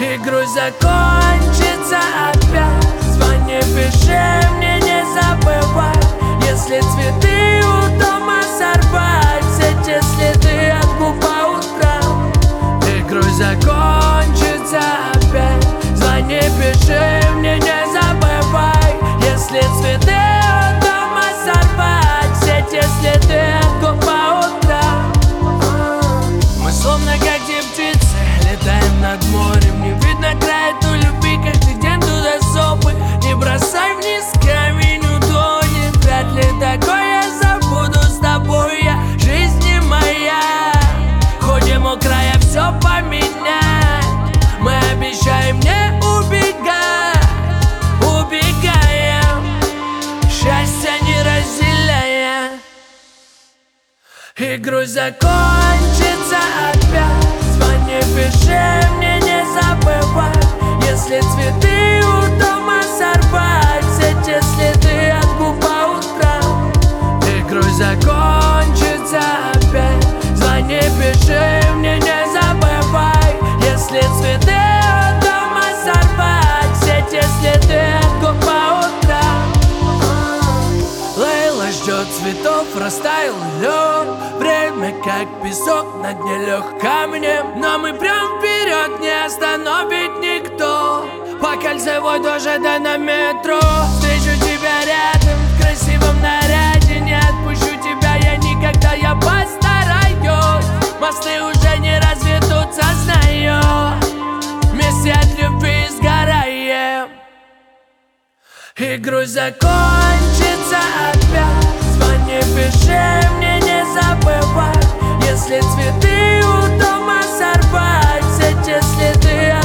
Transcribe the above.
И грусть закончится опять. Звони, пиши, мне не забывай. Если цветы у дома сорвать, все те следы от губ по утрам. И грусть закончится опять. Звони, пиши, мне не забывай. Если цветы у дома сорвать, все те следы от губ по утрам. Мы словно как те птицы, летаем над морем. Не видно края той любви, каждый день туда сопы. Не бросай вниз камень, утонет. Вряд ли такое забуду с тобой я. Жизнь не моя. Ходим у края все поменять. Мы обещаем не убегать. Убегаем, счастье не разделяя. И грусть закончится опять. Звони, пиши, мне не забывай. Если цветы у дома сорвать, все те следы от губ по утрам. И грусть закончится опять. Звони, пиши, мне не забывай. Если цветы у дома сорвать, все те следы от губ по утрам. Лейла ждет цветов, растаял лед. Время как песок, на дне лег камнем. Но мы прям вперед, не остановить никто. По кольцевой дожидай на метро. Встречу тебя рядом в красивом наряде. Не отпущу тебя я никогда, я постараюсь. Мосты уже не разведутся, знаю. Вместе от любви сгораем. И грусть закончится опять. Звони, пиши, мне не забывай. Если цветы у дома сорвать, все те следы